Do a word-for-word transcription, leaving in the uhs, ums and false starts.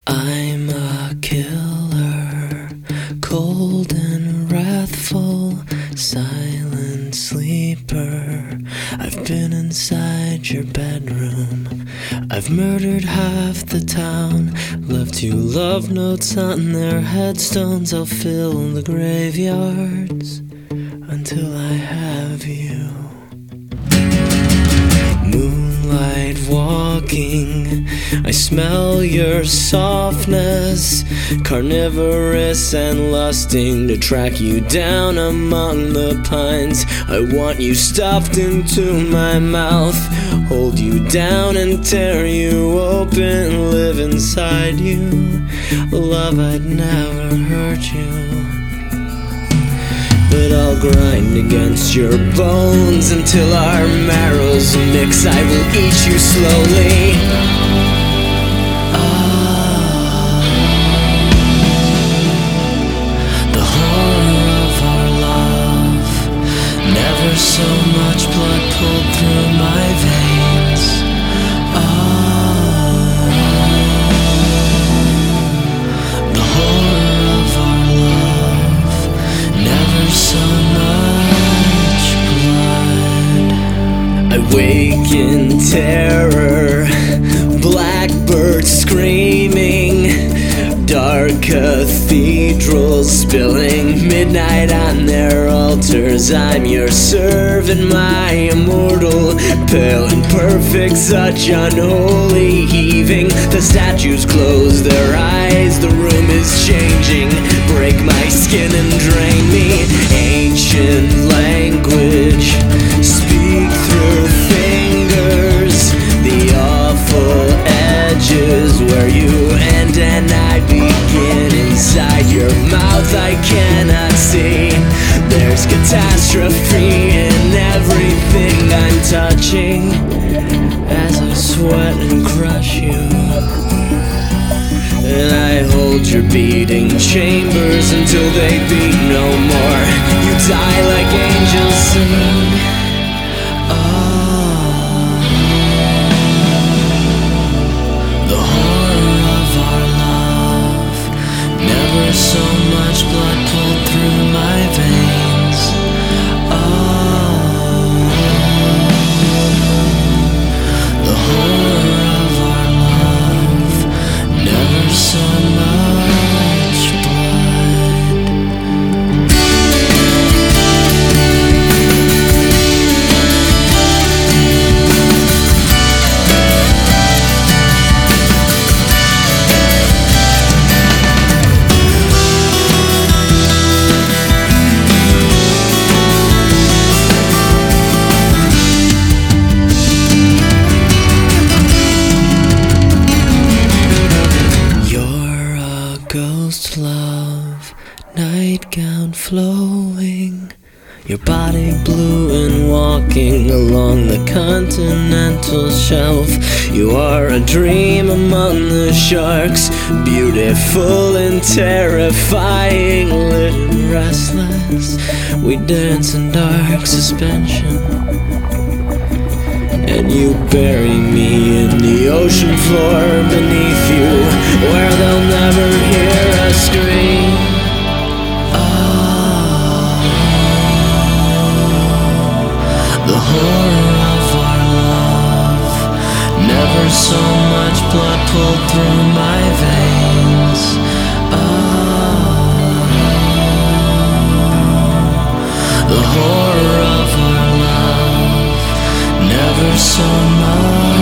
I'm a killer, cold and wrathful, silent sleeper. I've been inside your bedroom. I've murdered half the town, left you love notes on their headstones. I'll fill the graveyards until I have you. Moonlight walking, I smell your softness, carnivorous and lusting to track you down among the pines. I want you stuffed into my mouth, hold you down and tear you open, live inside you. Love, I'd never hurt you, but I'll grind against your bones until our marrows mix. I will eat you slowly. Ah, the horror of our love. Never so much blood pulled through my veins. Ah, the horror of our love. Never so much blood. I wake in terror, blackbirds screaming, dark cathedrals spilling midnight on their altars. I'm your servant, my immortal, pale and perfect, such unholy heaving. The statues close their eyes, the room is changing. Break my skin and drain me. Ancient language, speak through fingers. The awful edges where you end and I begin. Inside your mouth I cannot see. There's catastrophe in everything I'm touching as I sweat and crush you. And I hold your beating chambers until they beat no more. You die like angels sing. Ah, the horror of our love. Never so much blood pulled through my veins. Ah, the horror of our love. Never so much blood. You're a ghost, love, nightgown flowing, your body blue and walking along the continental shelf. You are a dream among the sharks, beautiful and terrifying, lit and restless. We dance in dark suspension, and you bury me in the ocean floor beneath you, where they'll never hear us scream. Ah, the horror of our love. Never so much blood pulled through my veins. Ah, the horror of our love. Never so much